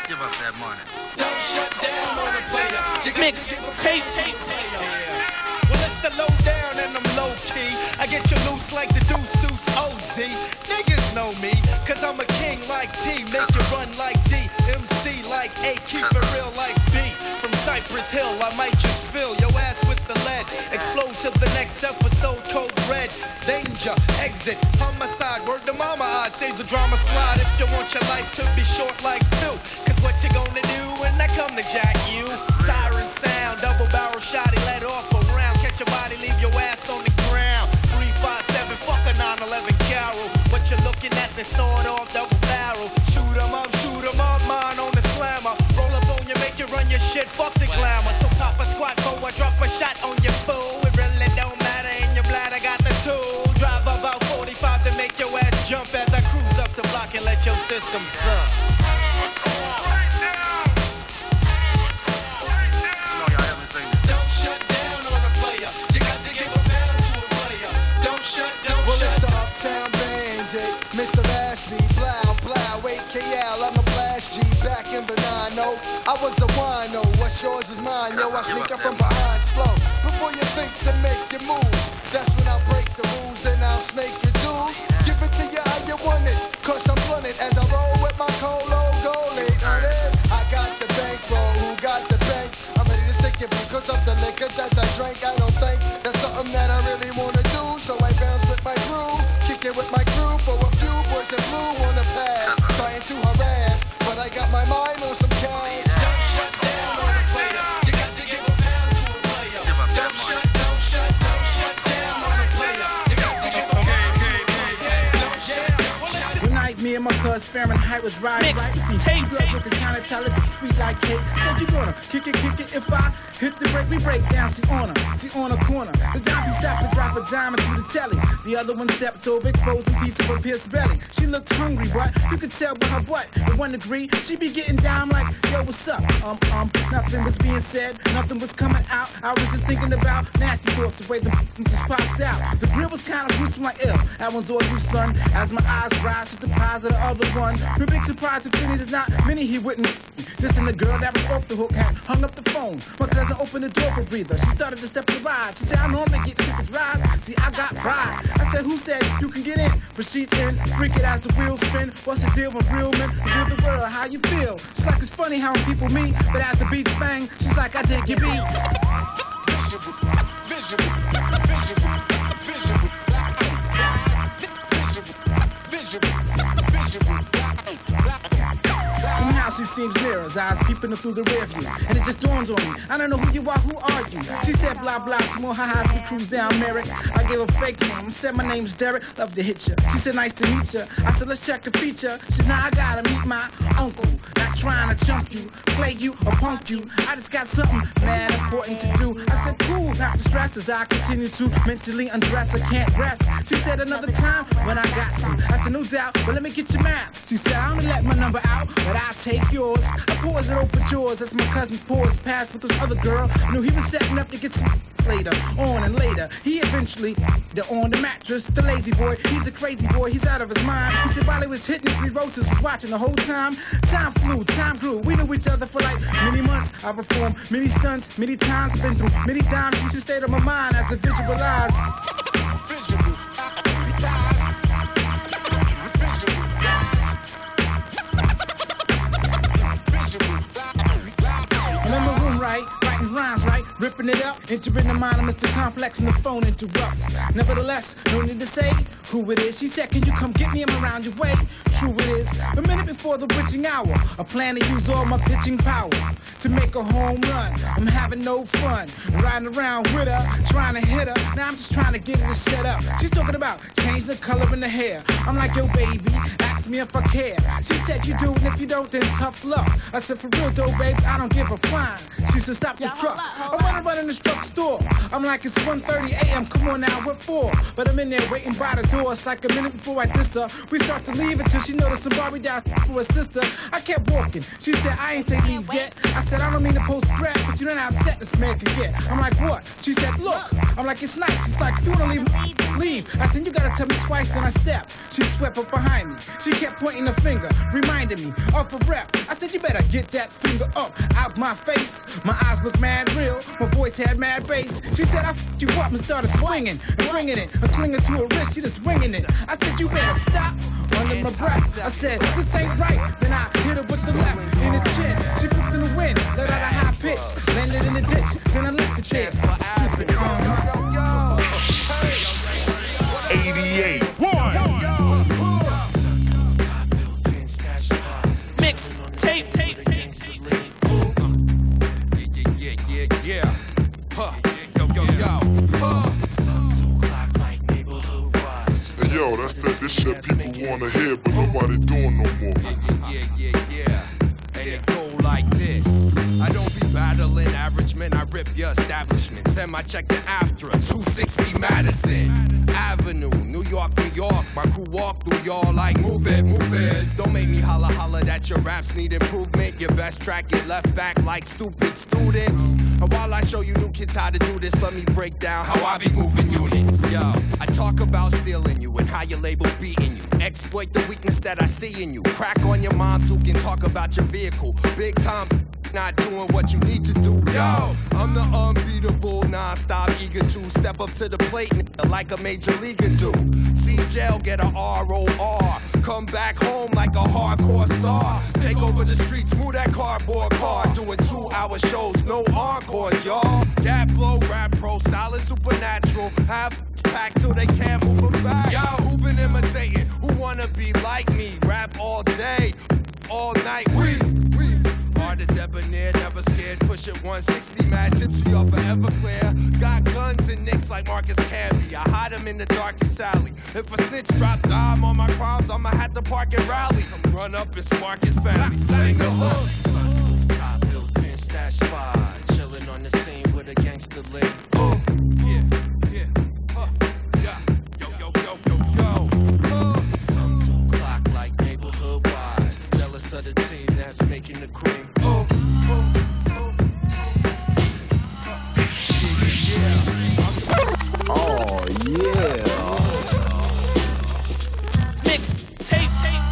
Give up that money. Don't shut down on the player. Mix tape. Well, it's the low down and I'm low key. I get you loose like the deuce OZ. Niggas know me, cause I'm a king like T. Make you run like D. MC like A. Keep it real like B. From Cypress Hill, I might just fill your ass with the lead. Explode till the next episode, code red. Danger, exit, homicide. Word to mama, I'd save the drama slide. If you want your life to be short like two. Cause what you gonna do when I come to jack you? Siren sound, double barrel shot, he let off a round. Catch your body, leave your ass on the ground. 357, fuck a 911 Carol. What you looking at, the sword off, double barrel. Shoot 'em up, mine on the slammer. Roll up on you, make you run your shit, fuck the glamour. So pop a squat forward, drop a shot on your fool. It really don't matter, in your bladder got the tool. Drive about 45 to make your ass jump as I cruise up the block and let your system suck. Don't shut down on a player. You got to give a pound to a player. Don't shut down. Well, it's the Uptown Bandit, Mr. Ashby, Blow, AKL, I'm a blast G, back in the 9-0. I was a wino, what's yours is mine, yo, I sneak up from behind slow. Before you think to make your move, that's when I break the rules and I'll snake your jewels. Give it to you how you want it, cause I'm blunted as I roll with my Colo goalie. I got the bankroll, who got the bank? I'm ready to stick it because of the liquor that I drank. I don't think that's something that I really wanna do, so I bounce with my crew, kick it with my crew for a few boys in blue on the path, trying to harass, but I got my mind on some cash. Don't shut down on a player. You got to give a pound to a player. Don't shut down on a player. You got to give a pound to a player. Don't shut. One night, me and my cuz Fahrenheit was riding Mix right. See, tape. girls looking kinda talented, sweet like cake. Said you gonna kick it if I hit the break. We break down, see on a corner. The donkey stopped to drop a diamond to the telly. The other one stepped over, exposing a piece of her pierced belly. She looked hungry, but you could tell by her butt. In 1 degree, she be getting down like, yo, what's up? Nothing was being said, nothing was coming out. I was just thinking about nasty thoughts, the way the just popped out. The grill was kinda gruesome like ill. That one's all you, son. As my eyes rise to the prize of the other one. The big surprise to finish is not many he wouldn't. Just in the girl that was off the hook had hung up the phone. My cousin opened the door for breather. She started to step to the ride. She said, I normally get people's rides. See, I got pride. I said, who said you can get in? But she's in. Freak it as the wheels spin. What's the deal with real men? Rule the world, how you feel? She's like, it's funny how people meet, but as the beats bang, she's like, I dig your beats. Somehow she seems near us, eyes peeping through the rear view. And it just dawns on me, I don't know who you are, who are you? She said blah blah, some more ha-has, we cruise down Merrick. I gave a fake name, said my name's Derek, love to hit ya. She said nice to meet ya, I said let's check the feature. She said now I gotta meet my uncle, not trying to chump you, play you or punk you. I just got something mad important to do. I said cool, not distressed as I continue to mentally undress, I can't rest. She said another time when I got some. I said no doubt, but let me get your map. She said I'm gonna let my number out, but I'll take yours. I pause it open yours as my cousin's pause passed with this other girl. I knew he was setting up to get some later, on and later. He eventually, they're on the mattress. The lazy boy, he's a crazy boy, he's out of his mind. He said while he was hitting 3 rotors, was watching the whole time. Time flew, time grew. We knew each other for like many months. I performed many stunts, many times, been through many times. She just stayed on my mind as I visualize. I'm in my room, right? Writing rhymes, right? Ripping it up, entering the mind of Mr. Complex and the phone interrupts. Nevertheless, no need to say who it is. She said, can you come get me? I'm around your way. True it is. A minute before the witching hour, I plan to use all my pitching power to make a home run. I'm having no fun riding around with her, trying to hit her. Now I'm just trying to get her to shut up. She's talking about changing the color in the hair. I'm like, yo, baby, ask me if I care. She said, you do, and if you don't, then tough luck. I said, for real though, babes, I don't give a fine. She said, stop the truck. I wanna run in the truck store. I'm like, it's 1:30 a.m. Come on now, what for? But I'm in there waiting by the door. doors like a minute before I diss her. We start to leave until she noticed somebody down for her sister. I kept walking. She said, I ain't say leave yet. I said, I don't mean to post crap, but you don't know how upset this man can get. I'm like, what? She said, look. I'm like, it's nice. She's like, if you wanna leave. I said, you gotta tell me twice, then I stepped. She swept up behind me. She kept pointing her finger, reminding me of a rep. I said, you better get that finger up out my face. My eyes looked mad real. My voice had mad bass. She said, I f***ed you up and started swinging and bringing it. And clinging to her wrist, she just winging it. I said, you better stop. Under my breath, I said, this ain't right. Then I hit her with the left in the chin. She flipped in the wind, let out a high pitch. Landed in the ditch, then I left it there. Stupid. 88. Mix tape. Yeah. Huh. Hey, yo, that's this shit people wanna hear, but nobody doing no more. Yeah. And it go like this. I don't be battling average men, I rip your establishment. Send my check to AFTRA, 260 Madison Avenue, New York. My crew walk through y'all like move it. Don't make me holla that your raps need improvement. Your best track get left back like stupid students. And while I show you new kids how to do this, let me break down how I be moving units. Yo, I talk about stealing you and how your label beating you. Exploit the weakness that I see in you. Crack on your moms who can talk about your vehicle. Big time not doing what you need to do. Yo, I'm the unbeatable, non-stop, eager to step up to the plate like a major leaguer do. See jail, get a ROR. Come back home like a hardcore star. Take over the streets, move that cardboard car. Doing 2-hour shows, no encores, y'all. Gap blow, rap pro, style is supernatural. Have packed till they can't move them back. Yo, who been imitating? Who wanna be like me? Rap all day, all night. We are the debonair, never scared. Push it 160, mad tipsy off forever clear. Got guns and nicks like Marcus Camby. I hide them in the darkest alley. If a snitch drop dime on my crimes, I'ma have to park and rally. Come run up and spark his family. Sing the hook. Sunroof, built-in stash spot. Chillin' on the scene with a gangster link. Oh, yeah. Some do clock like neighborhood wise. Jealous of the team that's making the cream. Oh yeah. Mix tape.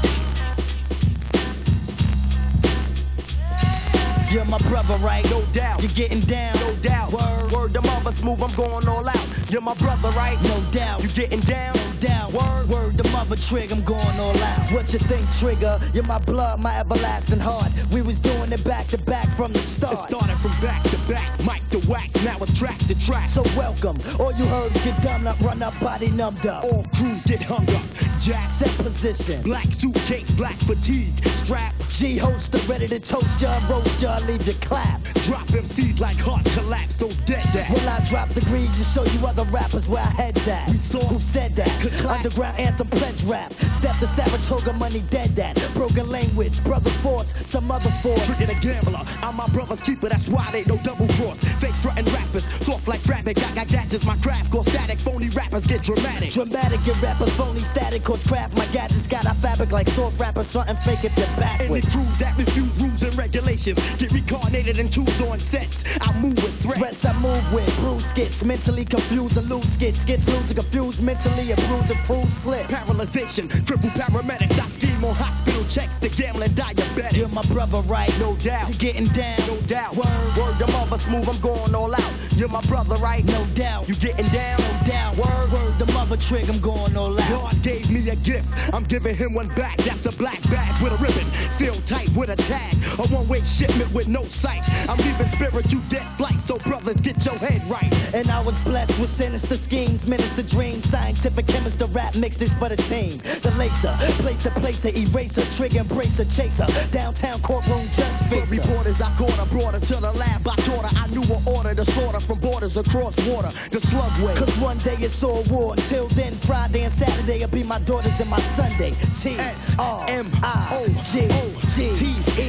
You're my brother, right? No doubt. You're getting down, no doubt. Word, the mother smooth, I'm going all out. You're my brother, right? No doubt. You getting down, no doubt. Word, the mother trig, I'm going all out. What you think, Trigger? You're my blood, my everlasting heart. We was doing it back to back from the start. It started from back to back, mic to wax, now it's track to track. So welcome. All you heard is get dumb up, run up, body numbed up. All crews get hung up. Jack set position. Black suitcase, black fatigue. Strap. G holster ready to toast ya, roast ya, leave your clap. Drop MCs like heart collapse, so dead that. Will I drop degrees to show you other rappers where I head's at? We saw who said that. Underground anthem pledge rap. Step to Saratoga, money dead that. Broken language, brother force, some other force. Trigger the gambler, I'm my brother's keeper, that's why they no double cross. Fake frontin' rappers, soft like traffic. I got gadgets, my craft cause static. Phony rappers get dramatic. Dramatic, your rappers phony static cause craft. My gadgets got our fabric like soft rappers, frontin' fake if you're backwards. Any crews that refuse rules and regulations get reincarnated in tools on sets. I move with threats I move with, bruise skits, mentally confused and lose skits lose and confused mentally, a bruise and cruise slip. Paralyzation, triple paramedics, I scheme on hospital checks, the gambling diabetic. You're my brother, right? No doubt. You're getting down, no doubt. Word, the mother smooth, I'm going all out. You're my brother, right? No doubt. You getting down, no doubt. Word, the mother trig, I'm going all out. God gave me a gift, I'm giving him one back. That's a black bag with a ribbon, sealed tight with a tag. A one-way shipment with no sight. I'm leaving spirit, you dead flight, so brothers, get your head right. And I was blessed with sinister schemes, minister dreams, scientific chemist, the rap mix this for the team. The lacer, place to place, eraser, trigger, embracer, chaser. Downtown courtroom judge fixer. Reporters I caught her, brought her to the lab. I taught her, I knew her order to slaughter from borders across water. The slug way. Cause one day it's all war. Until then, Friday and Saturday will be my daughters and my Sunday. T-R-M-I-O-G-G-T-E-H.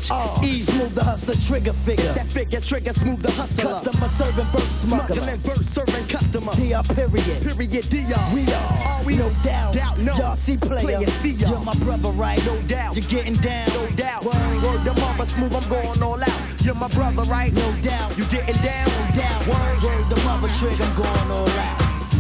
bitch. Ease move the hustler trigger figure. That figure trigger smooth the hustler. Customer serving verse smuggler. Smuggling verse serving customer. DR period. Period DR. We are. We no doubt. Doubt no. Y'all see player. See y'all. You're my brother, right? No doubt. You're getting down. No doubt. Word the mother smooth, I'm going all out. You're my brother, right? No doubt. You getting down? No doubt. Word the mother trig, I'm going all out.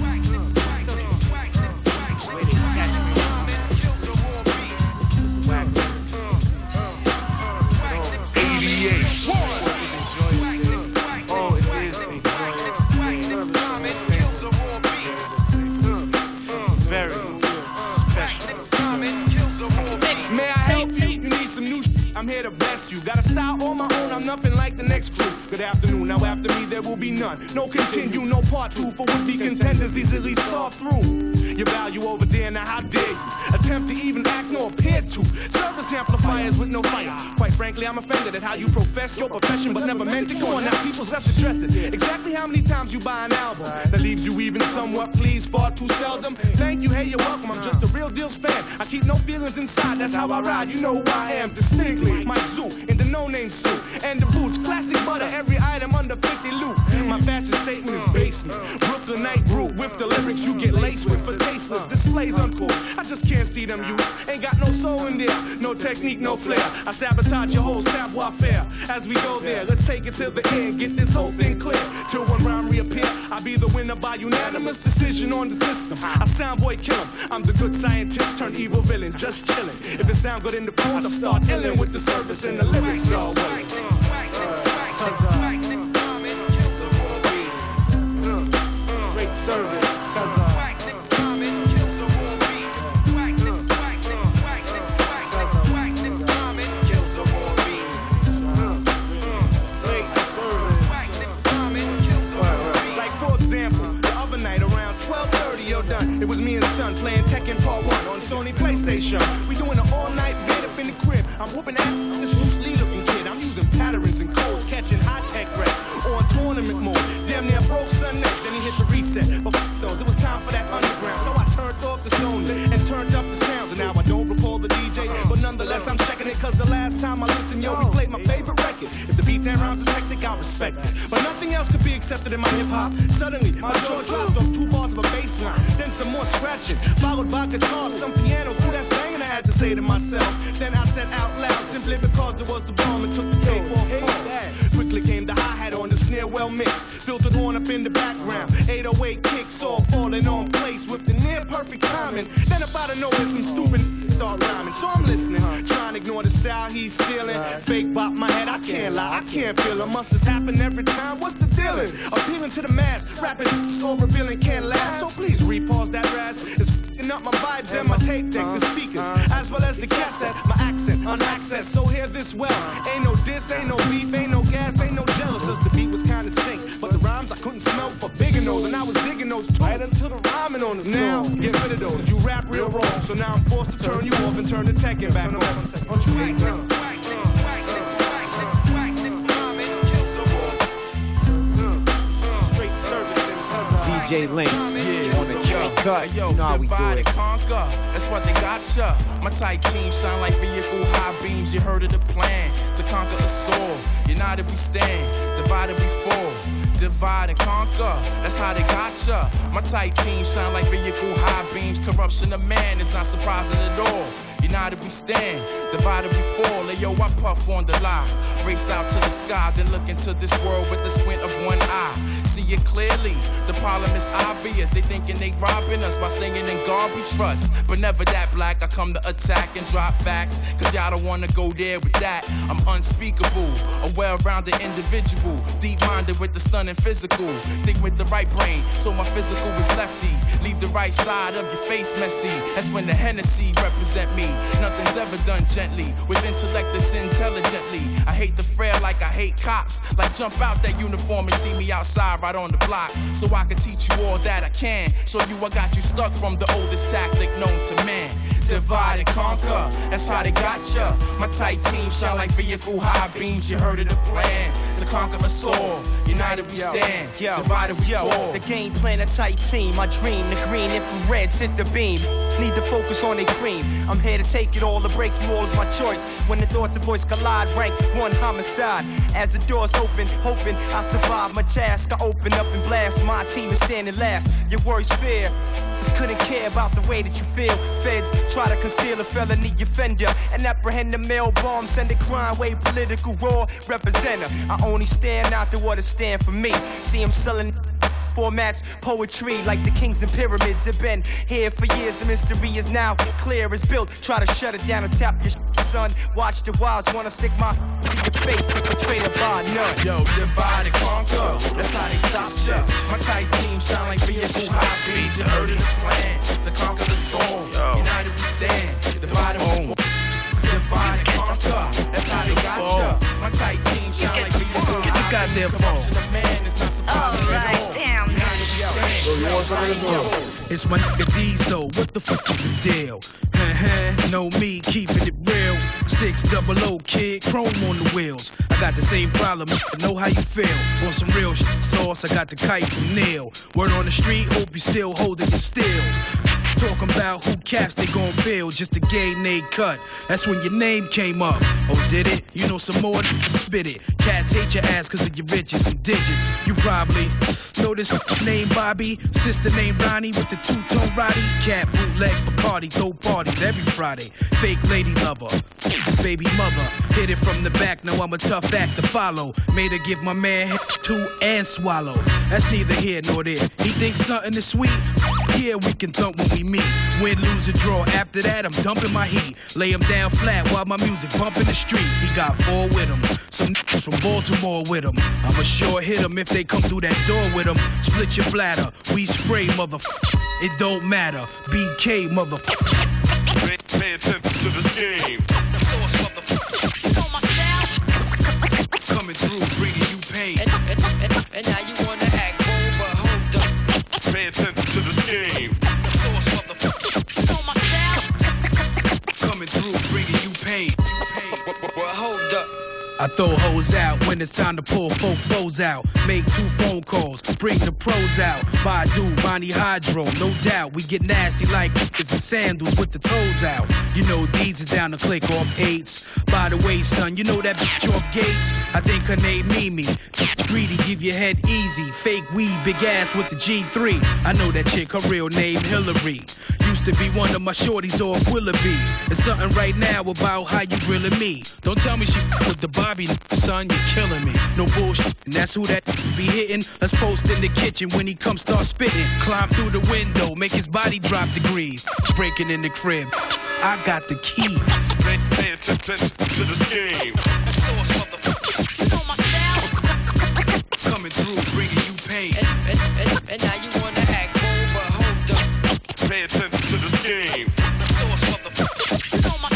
I'm here to bless you. Got a style on my own, I'm nothing like the next crew. Good afternoon, now after me there will be none. No continue, no part two for would-be contenders easily saw through. Your value over there, now how dare you attempt to even act nor appear to. Service amplifiers with no fire. Quite frankly, I'm offended at how you profess your profession but never meant it. Go on now, people's less addressing. Exactly how many times you buy an album that leaves you even somewhat pleased, far too seldom. Thank you, hey, you're welcome. I'm just a real deals fan. I keep no feelings inside, that's how I ride. You know who I am, distinctly. My zoo in the no-name suit and the boots, classic butter, every item under 50 loot. My fashion statement is basement. Brooklynite brute with the lyrics you get laced with for tasteless displays uncool. I just can't see them youths. Ain't got no soul in there, no technique, no flair. I sabotage your whole savoir faire. As we go there, let's take it to the end, get this whole thing clear. Till one round reappear, I'll be the winner by unanimous decision on the system. I sound boy kill him. I'm the good scientist turned evil villain, just chilling. If it sound good in the phones, I'll start illin' with the service and the lyrics, no way. Great service, done. It was me and son playing Tekken Part 1 on Sony PlayStation. We doing an all-night bid up in the crib. I'm whooping at this Bruce Lee looking kid. I'm using patterns and codes, catching high-tech rap on tournament mode. Damn near broke son neck, then he hit the reset. But f those, it was time for that underground. So I turned off the Sony and turned up the sounds. And now I don't recall the DJ, but nonetheless I'm checking it. Cause the last time I listened, yo, he played my favorite record. If the beats and rhymes is hectic, I respect it. But nothing else could be accepted in my hip-hop. Suddenly, my jaw dropped off 2 bars of a bass line. Then some more scratching, followed by guitars, some pianos. Ooh, that's banging, I had to say to myself. Then I said out loud, simply because it was the bomb and took the tape off pause. Quickly came the hi-hat on the snare well mixed. Filtered horn up in the background. 808 kicks all falling on place with the near perfect timing. Then up out of nowhere, some stupid start rhyming. So I'm listening, trying to ignore the style he's stealing. Fake bop my head, I can't lie, I can't feel it. Must have happened every time, what's the dealing? Appealing to the mass, rapping so revealing can't last. So please repause that razz. It's f***ing up my vibes and my tape deck, the speakers, as well as the cassette. My accent, unaccessed, so hear this well. Ain't no diss, ain't no beef, ain't no gas, ain't no jealous. Just the beat was kinda stink, but the rhymes I couldn't smell for bigger nose. And I was digging those too, right until the rhyming on the song. Now, get rid of those, you rap real wrong. So now I'm forced to turn you off and turn the Tekken back on. DJ Links, on the cut, yo, you know how we do divide it. and conquer, that's what they got ya. My tight team shine like vehicle high beams. You heard of the plan to conquer the soul. United we stand, divided we fall. Divide and conquer, that's how they got ya. My tight team shine like vehicle high beams. Corruption of man is not surprising at all. United we stand, divided we fall. Hey, yo, I puff on the lie. Race out to the sky, then look into this world with the squint of one eye. See it clearly, the problem is obvious. They thinking they robbing us by singing in God we trust. But never that black, I come to attack and drop facts. Cause y'all don't wanna go there with that. I'm unspeakable, a well-rounded individual. Deep-minded with the stunning physical. Think with the right brain, so my physical is lefty. Leave the right side of your face messy. That's when the Hennessy represent me. Nothing's ever done gently, with intellect that's intelligently. I hate the frail like I hate cops. Like jump out that uniform and see me outside right on the block. So I can teach you all that I can. Show you I got you stuck from the oldest tactic known to man. divide and conquer. That's how they got ya. My tight team shine like vehicle high beams. You heard of the plan to conquer us all. United we stand, divided we fall. The game plan, a tight team. My dream, the green infrared, hit the beam. Need to focus on their cream. I'm here to take it all, to break you all is my choice. When the thoughts and voice collide, rank one homicide. As the doors open, hoping I survive my task. I open up and blast. My team is standing last. Your worst fear couldn't care about the way that you feel. Feds try to conceal a felony offender and apprehend the mail bomb, send a crime wave political raw representer. I only stand out to what it stand for me. See him selling formats, poetry like the kings and pyramids have been here for years. The mystery is now clear as built. Try to shut it down and tap your son. Watch the wilds, wanna stick my to your face and portray the by none. Yo, divide and conquer, that's how they stop ya. My tight team shine like vehicle high beams. You heard of the plan to conquer the soul. United we stand, divided we fall. Divide and conquer, that's how they got ya. My tight team shine like vehicle high beams. Get the goddamn phone. Man, it's not surprising at all. United we stand. It's my nigga Diesel, what the fuck is the deal? Know me, keeping it real. 600 kid, chrome on the wheels. I got the same problem, I know how you feel. On some real shit sauce, I got the kite from Neil. Word on the street, hope you still holding your steel. Talking about who caps they gon' build just to gain they cut. That's when your name came up. Oh, did it? You know some more spit it. Cats hate your ass cause of your riches and digits. You probably know this name Bobby, sister named Ronnie with the two-tone Roddy. Cat bootleg Bacardi, throw parties every Friday. Fake lady lover, his baby mother. Hit it from the back, now I'm a tough act to follow. Made her give my man two and swallow. That's neither here nor there. He thinks something is sweet. Yeah, we can thump when we meet. Win, lose, or draw. After that, I'm dumping my heat. Lay him down flat while my music bumping the street. He got 4 with him. Some niggas from Baltimore with him. I'ma sure hit him if they come through that door with him. Split your bladder. We spray, motherfucker. It don't matter. BK, motherfucker. Pay attention to the scheme. Sauce, motherfucker. You know my style. Coming through, bringing you pain. And now you wanna act bold, but hold up. Pay attention to the scheme. Sauce, motherfucker. You know my style. Coming through, bringing you pain. Well, hold up. I throw hoes out when it's time to pull folk foes out. Make 2 phone calls, bring the pros out. Badu, Bonnie Hydro, no doubt. We get nasty like kickers and sandals with the toes out. You know these is down to click off 8s. By the way, son, you know that bitch off Gates? I think her name Mimi. Greedy, give your head easy. Fake weave, big ass with the G3. I know that chick, her real name Hillary. Used to be one of my shorties off Willoughby. There's something right now about how you grilling me. Don't tell me she with the Bobby, son, you're killing me. No bullshit, and that's who that be hitting. Let's post in the kitchen when he come start spitting. Climb through the window, make his body drop degrees. Breaking in the crib, I got the keys. Pay attention to the scheme. Sauce, motherfucker. You know my style. Coming through, bringing you pain. And now you wanna act bold, but hold up. Pay attention to the scheme. Sauce, motherfucker. You know my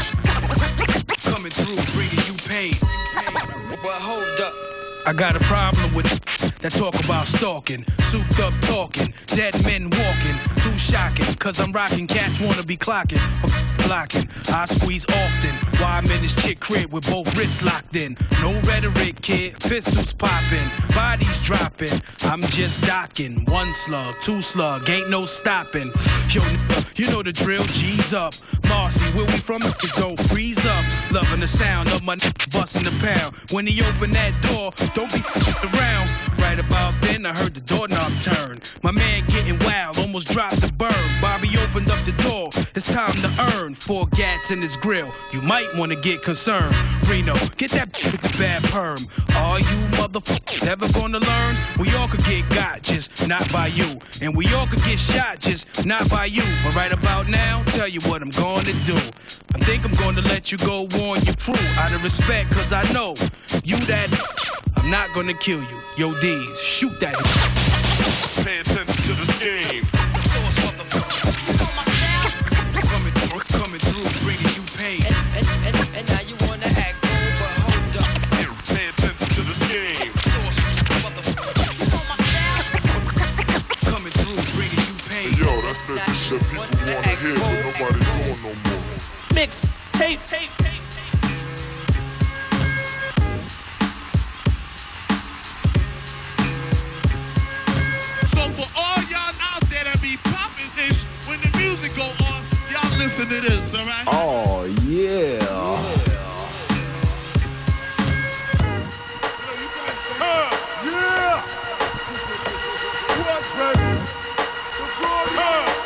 style. Coming through, bringing you pain. But hold up. I got a problem with that talk about stalking, souped up talking, dead men walking, too shocking, cause I'm rocking, cats wanna be clocking, or blocking, I squeeze often, while I'm in this chick crib with both wrists locked in, no rhetoric kid, pistols popping, bodies dropping, I'm just docking, 1 slug, 2 slug, ain't no stopping, yo you know the drill, G's up, Marcy, where we from, niggas don't freeze up, loving the sound of my busting the pound, when he open that door, don't be around. Right about then, I heard the doorknob turn. My man getting wild, almost dropped the bird. Bobby opened up the door, it's time to earn. 4 gats in his grill, you might wanna get concerned. Reno, get that with the bad perm. Are you motherfuckers ever gonna learn? We all could get got, just not by you. And we all could get shot, just not by you. But right about now, tell you what I'm gonna do. I think I'm gonna let you go warn your crew. Out of respect, cause I know you that I'm not gonna kill you. Yo, D's, shoot that. Pay attention to the scheme. Sauce, motherfucker. You know my style. Coming through, bringing you pain. And now you wanna act bold, but hold up. Pay attention to the scheme. Sauce, motherfucker. You know my style. Coming through, bringing you pain. Yo, that's that shit people wanna hear, but nobody doing no mix tape. So for all y'all out there that be popping this, when the music go on, y'all listen to this, all right? Oh, yeah. Yeah! What, baby? The glory,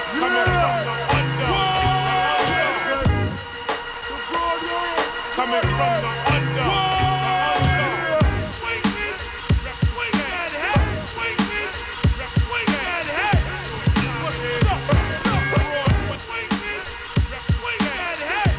coming from the under. Swing me, swing that head, swing me, swing that head. What's up? Swing me, swing that head.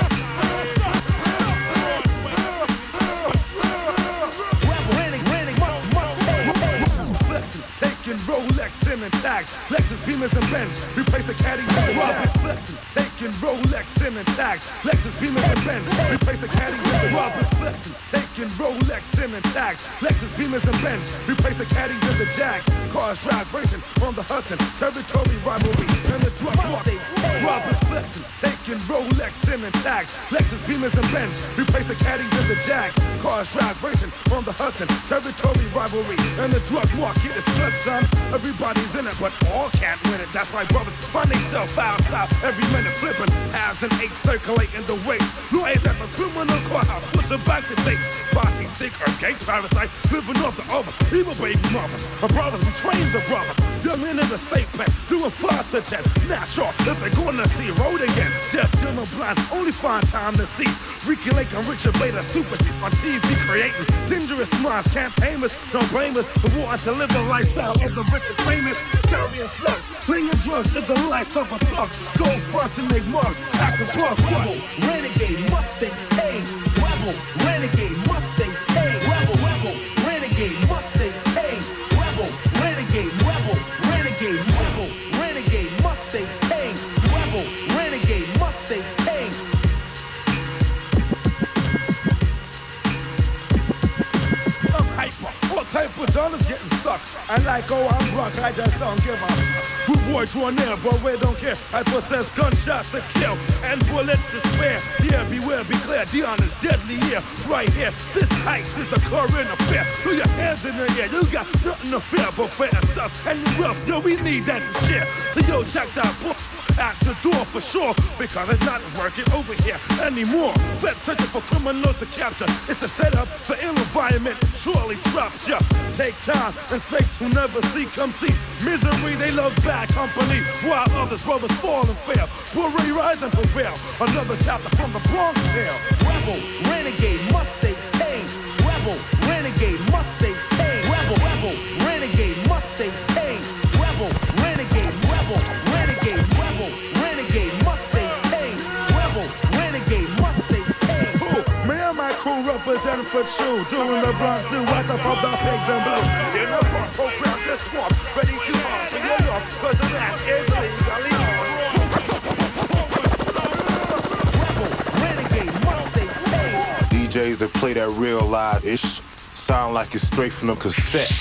Flexing, taking Rolex in and tags, Lexus, Beamers, and Benz. Replace the caddies and the Robbers. Flexing, taking Rolex in and tags, Lexus, Beamers, and Benz. Replace the caddies and the Robbers. Flexing, taking Rolex in and tags, Lexus, Beamers, and Benz. Replace the caddies and the Jags. Cars drive racing on the Hudson. Territory rivalry and the drug market. Robbers flexing, taking Rolex in and tags, Lexus, Beamers, and Benz. Replace the caddies and the Jags. Cars drive racing on the Hudson. Territory rivalry and the drug market is flip, son. Everybody's in it, but all can't win it. That's why brothers find themselves outside every minute flipping. Halves and eights circulating the weights. Lawyers at the criminal courthouse pushing back the dates. Posse, stinker, gangs, parasite, living off the others. Evil baby mothers. My brothers betraying the brothers. Young men in the state pen, doing 5 to 10. Not sure if they're gonna see road again. Deaf, still no blind, only find time to see. Ricky Lake and Richard Bader, stupid on TV creating dangerous minds. Campaigners, no blamers, but want to live the lifestyle of the rich and famous. Carrying slugs, slinging drugs is the life of a thug. Gold fronts and make marks, ask the drug. Rebel, renegade, Mustang, hey. Rebel, renegade, Mustang, hey. Rebel, renegade, Mustang, hey. Rebel, renegade, renegade, Mustang, hey. Rebel, renegade, Mustang, hey. I'm hyper, all type of dollars getting stuck. And like, oh, I'm rock, I just don't give up. We boy draw near, but we don't care. I possess gunshots to kill and bullets to spare. Yeah, beware, be clear, Dion is deadly here, right here. This heist is the current affair. Throw your hands in the air, you got nothing to fear but for yourself and your wealth. Yo, we need that to share. So yo, check that book at the door for sure, because it's not working over here anymore. Feds searching for criminals to capture. It's a setup for ill environment, surely traps ya. Take time, and snakes who never see come see misery. They love bad company, while others brothers fall and fail. Worry rise and prevail. Another chapter from the Bronx tale. Rebel, renegade, Mustang, hey. Rebel, renegade, Mustang, hey. Rebel, renegade, Mustang, hey. Rebel, renegade, renegade, Mustang, hey. Rebel, renegade, Mustang, hey. Me and my crew represent for true, doing the Bronx do what the fuck the pigs and blue. In the front, program this one, ready to on for your love, cause the man is legally on. Rebel, renegade, Mustang, hey. DJs that play that real live-ish sound like it's straight from the cassette.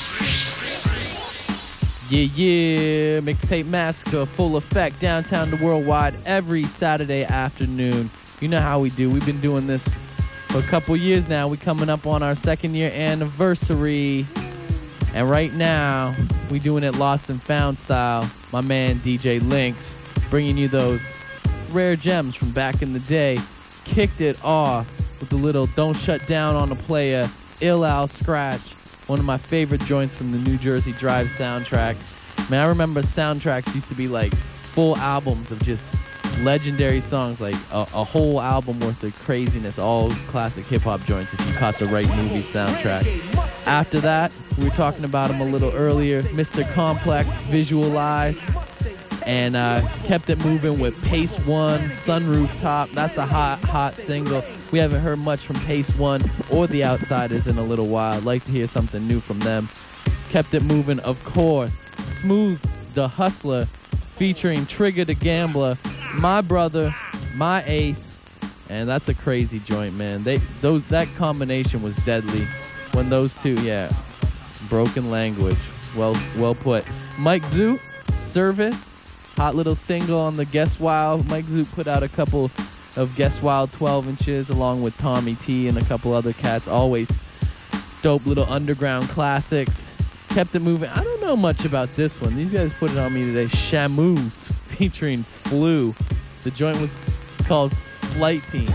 Yeah, Mixtape Massacre, full effect, downtown to worldwide, every Saturday afternoon. You know how we do. We've been doing this for a couple years now. We're coming up on our 2nd year anniversary. And right now, we doing it lost and found style. My man DJ Lynx, bringing you those rare gems from back in the day. Kicked it off with the little Don't Shut Down on a Player, Ill Al Scratch. One of my favorite joints from the New Jersey Drive soundtrack. Man, I remember soundtracks used to be like full albums of just legendary songs, like a whole album worth of craziness, all classic hip-hop joints if you caught the right movie soundtrack. After that, we were talking about him a little earlier, Mr. Complex, Visualize, and kept it moving with Pace One, Sunroof Top. That's a hot single. We haven't heard much from Pace One or The Outsiders in a little while. I'd like to hear something new from them. Kept it moving, of course. Smooth the Hustler, featuring Trigger the Gambler, My Brother, My Ace, and that's a crazy joint, man. That combination was deadly. When those two, yeah, broken language. Well put. Mike Zoot, Service, hot little single on the Guess Wild. Mike Zoot put out a couple of Guess Wild 12 Inches along with Tommy T and a couple other cats. Always dope little underground classics. Kept it moving. I don't know much about this one. These guys put it on me today. Shamus featuring Flu. The joint was called Flight Team.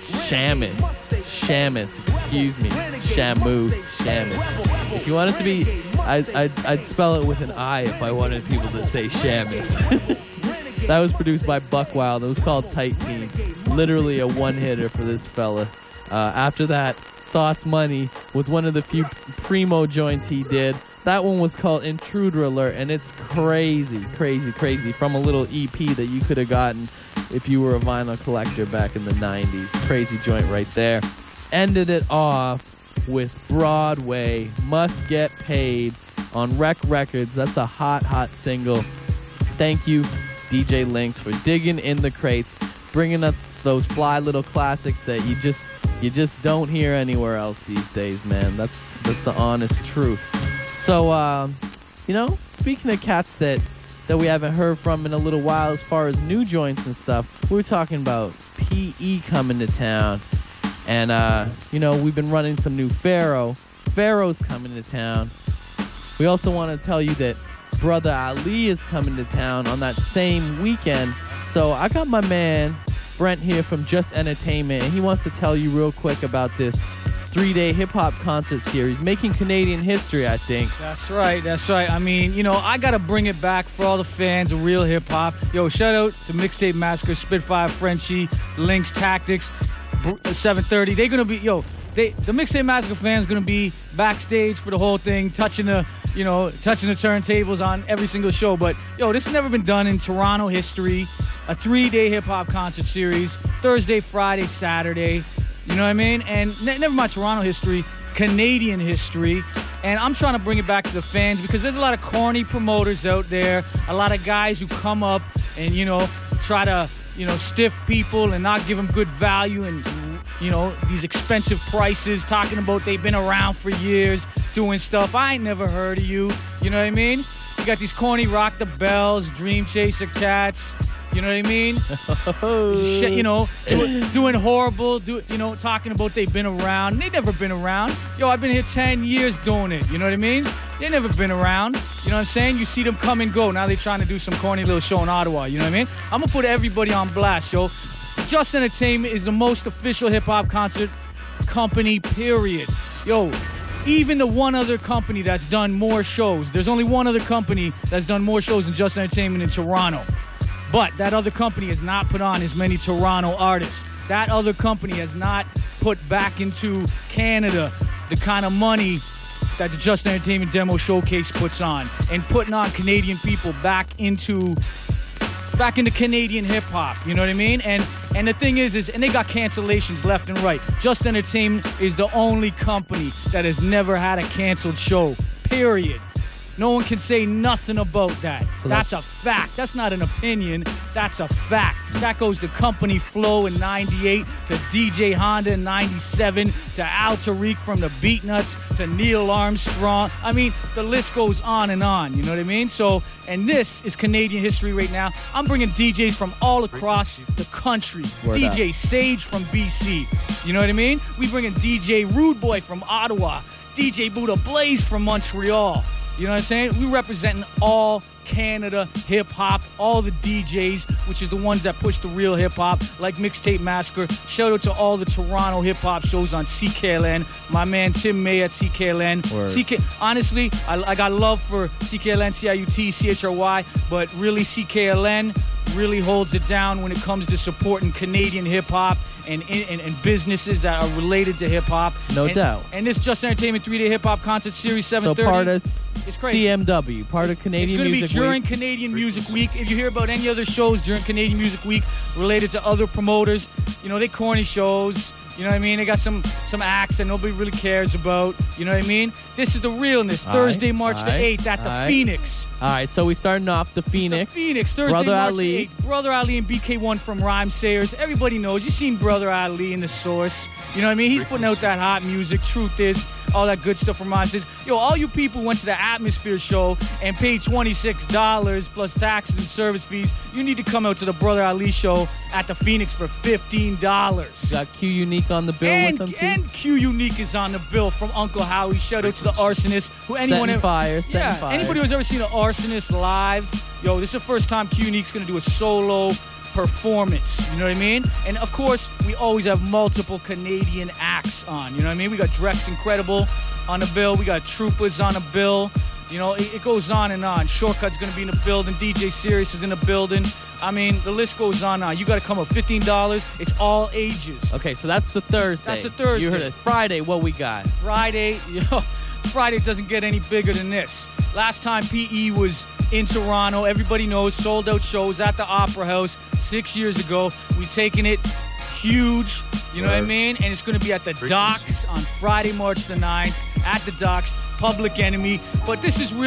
Shamus, excuse me. Shamus. If you want it to be, I'd spell it with an I if I wanted people to say Shamus. That was produced by Buck Wild. It was called Tight Team. Literally a one-hitter for this fella. After that, Sauce Money with one of the few primo joints he did. That one was called Intruder Alert, and it's crazy from a little EP that you could have gotten if you were a vinyl collector back in the 90s. Crazy joint right there. Ended it off with Broadway, Must Get Paid on Rec Records. That's a hot single. Thank you, DJ Lynx, for digging in the crates, bringing us those fly little classics that you just don't hear anywhere else these days, man. That's the honest truth. So, speaking of cats that we haven't heard from in a little while as far as new joints and stuff, we were talking about PE coming to town. And, we've been running some new Pharaoh. Pharaoh's coming to town. We also want to tell you that Brother Ali is coming to town on that same weekend. So I got my man Brent here from Just Entertainment, and he wants to tell you real quick about this 3-day hip-hop concert series, making Canadian history, I think. That's right. I mean, I got to bring it back for all the fans of real hip-hop. Yo, shout out to Mixtape Massacre, Spitfire Frenchie, Lynx Tactics, 730. They're going to be, the Mixtape Massacre fans going to be backstage for the whole thing, touching the turntables on every single show. But, this has never been done in Toronto history. A 3-day hip-hop concert series, Thursday, Friday, Saturday. You know what I mean? And never mind Toronto history, Canadian history. And I'm trying to bring it back to the fans because there's a lot of corny promoters out there, a lot of guys who come up and, try to, stiff people and not give them good value and, these expensive prices, talking about they've been around for years doing stuff. I ain't never heard of you. You know what I mean? You got these corny Rock the Bells, Dream Chaser cats. You know what I mean? Shit, doing horrible, talking about they've been around. They never been around. I've been here 10 years doing it. You know what I mean? They never been around. You know what I'm saying? You see them come and go. Now they're trying to do some corny little show in Ottawa. You know what I mean? I'm going to put everybody on blast, yo. Just Entertainment is the most official hip-hop concert company, period. Yo, even the one other company that's done more shows. There's only one other company that's done more shows than Just Entertainment in Toronto. But that other company has not put on as many Toronto artists. That other company has not put back into Canada the kind of money that the Just Entertainment Demo Showcase puts on, and putting on Canadian people back into Canadian hip-hop, you know what I mean? And the thing is and they got cancellations left and right. Just Entertainment is the only company that has never had a canceled show, period. No one can say nothing about that. So that's a fact. That's not an opinion. That's a fact. That goes to Company Flow in 98, to DJ Honda in 97, to Al Tariq from the Beatnuts, to Neil Armstrong. I mean, the list goes on and on. You know what I mean? So, and this is Canadian history right now. I'm bringing DJs from all across the country. DJ Sage from BC. You know what I mean? We bringing DJ Rude Boy from Ottawa. DJ Buddha Blaze from Montreal. You know what I'm saying? We representing all Canada hip-hop, all the DJs, which is the ones that push the real hip-hop, like Mixtape Massacre. Shout out to all the Toronto hip-hop shows on CKLN. My man Tim May at CKLN. Honestly, I got love for CKLN, CIUT, CHRY, but really CKLN really holds it down when it comes to supporting Canadian hip-hop and businesses that are related to hip-hop. No doubt. And this Just Entertainment 3-day hip-hop concert series 730. So part of CMW, part of Canadian Music Week. It's going to be during Canadian Music Week. If you hear about any other shows during Canadian Music Week related to other promoters, they corny shows. You know what I mean? They got some acts that nobody really cares about. You know what I mean? This is the realness. Thursday, March the 8th at the Phoenix. All right, so we starting off the Phoenix. Thursday, Brother March Ali. 8th. Brother Ali and BK1 from Rhyme Sayers. Everybody knows. You've seen Brother Ali in The Source. You know what I mean? He's putting out that hot music. Truth is, all that good stuff from Rhyme Sayers. Yo, all you people went to the Atmosphere show and paid $26 plus taxes and service fees. You need to come out to the Brother Ali show at the Phoenix for $15. Got Q Unique on the bill And, with them too. and Q Unique is on the bill from Uncle Howie. Shout out to the Arsonist. Who Setting fires, setting yeah, fires. anybody who's ever seen an Arsonist live, yo, this is the first time Q Unique's gonna do a solo performance. You know what I mean? And of course, we always have multiple Canadian acts on. You know what I mean? We got Drex Incredible on the bill. We got Troopers on the bill. You know, it goes on and on. Shortcut's gonna be in the building. DJ Sirius is in the building. I mean, the list goes on and on. You gotta come up $15. It's all ages. Okay, so that's the Thursday. That's the Thursday. You heard it. Friday, what we got? Friday, Friday doesn't get any bigger than this. Last time PE was in Toronto, everybody knows, sold out shows at the Opera House 6 years ago. We've taken it huge, you know what I mean? And it's gonna be at the Docks on Friday, March the 9th, at the Docks. Public Enemy, but this is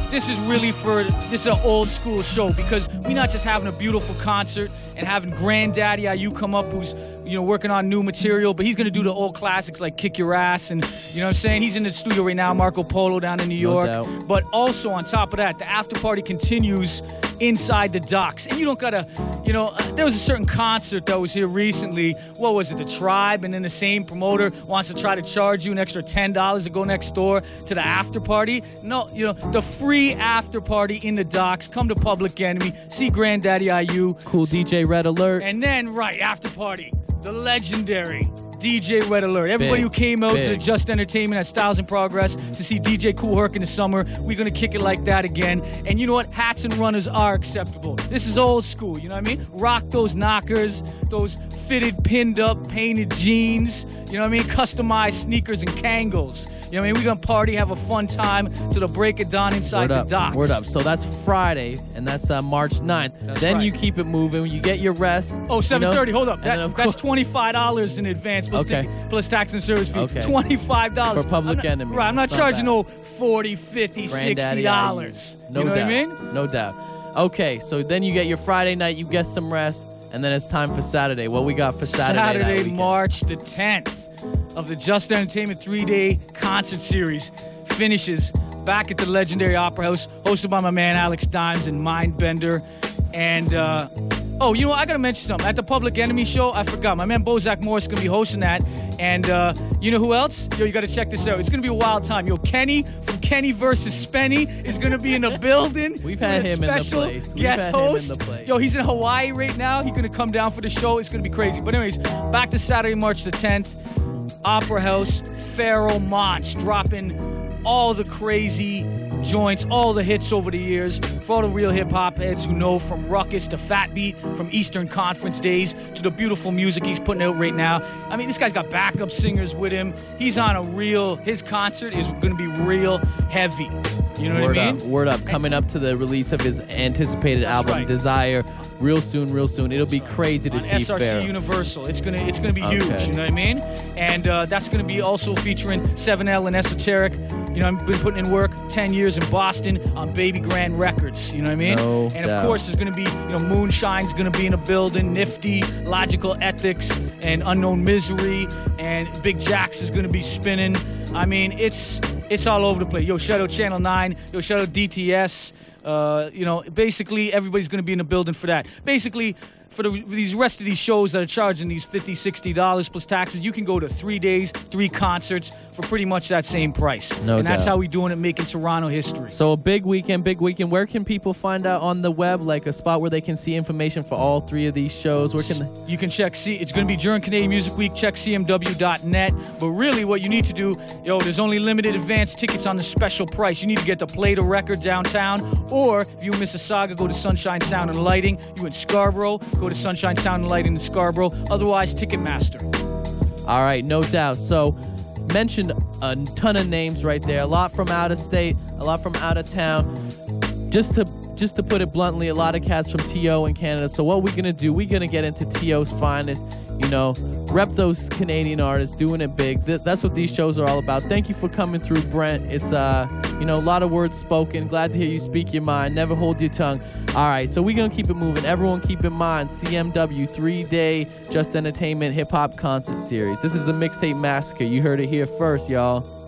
an old school show because we're not just having a beautiful concert and having Granddaddy IU come up who's working on new material, but he's gonna do the old classics like Kick Your Ass and you know what I'm saying. He's in the studio right now, Marco Polo down in New York. doubt. But also on top of that, the after party continues inside the Docks, and you don't gotta, there was a certain concert that was here recently. What was it, The Tribe? And then the same promoter wants to try to charge you an extra $10 to go next door to the after party. No, the free after party in the Docks. Come to Public Enemy, see Granddaddy IU. Cool DJ Red Alert. And then, after party, the legendary DJ Red Alert. Everybody who came out to the Just Entertainment at Styles in Progress to see DJ Kool Herc in the summer, we're going to kick it like that again. And you know what? Hats and runners are acceptable. This is old school, you know what I mean? Rock those knockers, those fitted, pinned up, painted jeans, you know what I mean? Customized sneakers and Kangles. You know what I mean? We're going to party, have a fun time to the break of dawn inside the Docks. Word up. So that's Friday, and that's March 9th. That's then right. you keep it moving. You get your rest. Oh, 7:30. Hold up. And then, of That's course- $25 in advance plus tax and service fee. Okay. $25 For Public Enemy. Right. I'm not It's not charging bad. no $40, $50, Granddaddy $60. IU. No you know doubt. what I mean? No doubt. Okay, so then you get your Friday night, you get some rest, and then it's time for Saturday. What we got for Saturday? that weekend? March the 10th of the Just Entertainment 3-day concert series finishes back at the legendary Opera House, hosted by my man Alex Dimes and Mindbender. And oh, you know what? I gotta mention something. At the Public Enemy show, I forgot. My man Bozak Morris is gonna be hosting that. And you know who else? Yo, you gotta check this out. It's gonna be a wild time. Yo, Kenny from Kenny vs. Spenny is gonna be in the building. We've had him in the special place. We've guest had him in host. the place. Yo, he's in Hawaii right now. He's gonna come down for the show. It's gonna be crazy. But anyways, back to Saturday, March the 10th. Opera House, Pharaoh Monch dropping all the crazy joints, all the hits over the years. For all the real hip-hop heads who know, from Ruckus to Fat Beat, from Eastern Conference days to the beautiful music he's putting out right now. I mean, this guy's got backup singers with him. He's on his concert is going to be real heavy. You know what I mean? Word up. Coming up to the release of his anticipated album, right. Desire, real soon. It'll be crazy to On see SRC Pharaoh. Universal. It's gonna be huge, Okay. you know what I mean? And that's gonna be also featuring 7L and Esoteric. You know, I've been putting in work 10 years in Boston on Baby Grand Records, you know what I mean? No and of doubt. course there's gonna be, Moonshine's gonna be in a building, Nifty, Logical Ethics, and Unknown Misery, and Big Jax is gonna be spinning. I mean, it's all over the place. Yo, shout out Channel 9, yo, shout out DTS. Basically everybody's going to be in the building for that. Basically, for these rest of these shows that are charging these $50, $60 plus taxes, you can go to 3 days, 3 concerts for pretty much that same price. No and that's doubt. how we doing it, making Toronto history. So a big weekend. Where can people find out on the web, like a spot where they can see information for all 3 of these shows? Where can You can check, it's going to be during Canadian Music Week, check cmw.net. But really what you need to do, there's only limited advance tickets on the special price. You need to get the Play-Doh record downtown, or if you in Mississauga, go to Sunshine Sound and Lighting. You in Scarborough, go to Sunshine Sound and Lighting in Scarborough. Otherwise, Ticketmaster. All right, no doubt. So, mentioned a ton of names right there. A lot from out of state, a lot from out of town. Just to put it bluntly, a lot of cats from TO in Canada. So what we're gonna do, we're gonna get into TO's finest. Rep those Canadian artists, doing it big. That's what these shows are all about. Thank you for coming through, Brent. It's a lot of words spoken. Glad to hear you speak your mind. Never hold your tongue. All right, so we're gonna keep it moving. Everyone keep in mind, CMW 3-day Just Entertainment Hip Hop Concert Series. This is the Mixtape Massacre. You heard it here first, y'all.